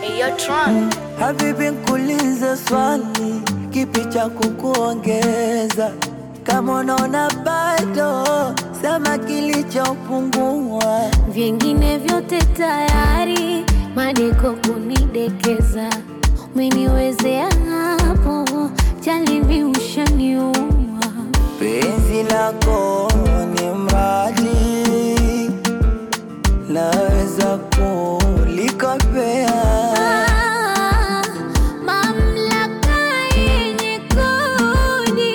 You're drunk. Habibi nkuulize swali, kipi cha kukuongeza? Kama unaona bado, sema kilichopungua. Vingine vyote tayari, madeko kunidekeza. Umeniwezea hapo, jalibi ushaniua. Penzi lako ni mradi, naweza kulikopea. Mamlaka yenye kodi,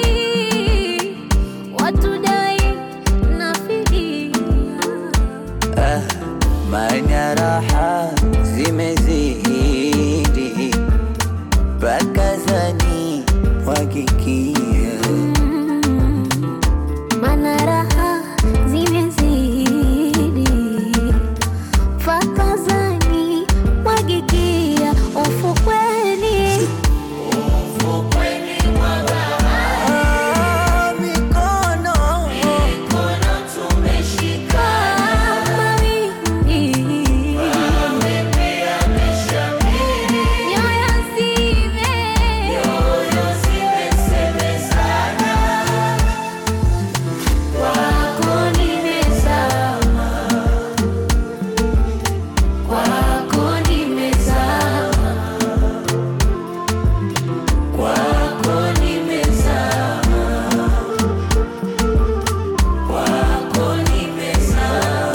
watu dai na fidia. Maana raha zimezidi, bakazani wakikia. Mana raha zimezidi, fakazani mwagikia. Ufukweni mwa bahari, Mikono tumeshika. Mawimbi yameshamiri, nyoyo zimesemezana. Kwako nimezama, kwako nimezama, kwako nimezama, kwako nimezama.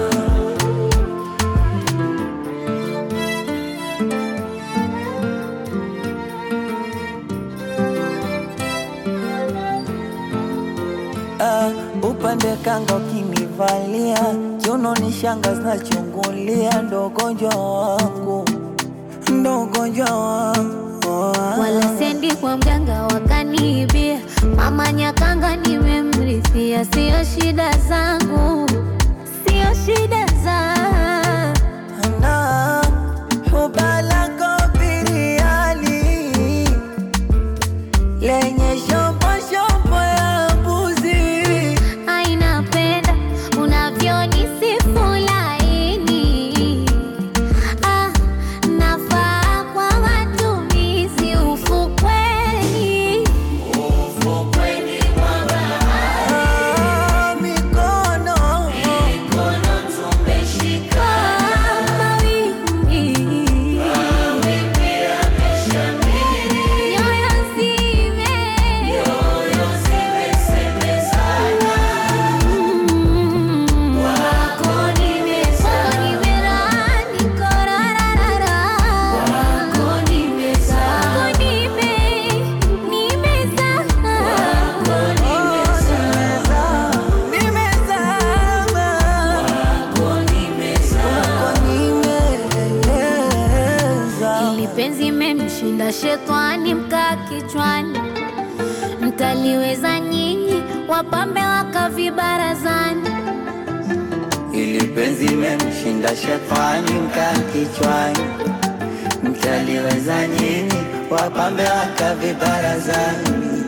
upande kanga ukinivalia, kiuno ni shanga zinachungulia. Ndo ugonjwa wangu, ndo ugonjwa wangu. Wala sendi kwa mganga wakaniibia, mama Nyakanga nimemrithia. Sio shida zangu, sio shida zangu. Na ubalako biriani lenye shombo shombo ya mbuzi. Ainapenda unavyonisifu laini. Nafaa kwa matumizi. Ufukweni mwa bahari, Mikono tumeshika. Mawimbi yameshamiri, nyoyo zimesemezana. Kwako nimezama, niko rararara. Kwako nimezama, nimezama. Kwako nimezama, Kwako nimezama. Ili penzi memshinda shetani, mkaa kichwani. Mtaliweza nyinyi, wapambe wakavibarazani. Ili penzi memshinda shetani, mkaa kichwani. Mtaliweza nyinyi, wapambe wakavibarazani.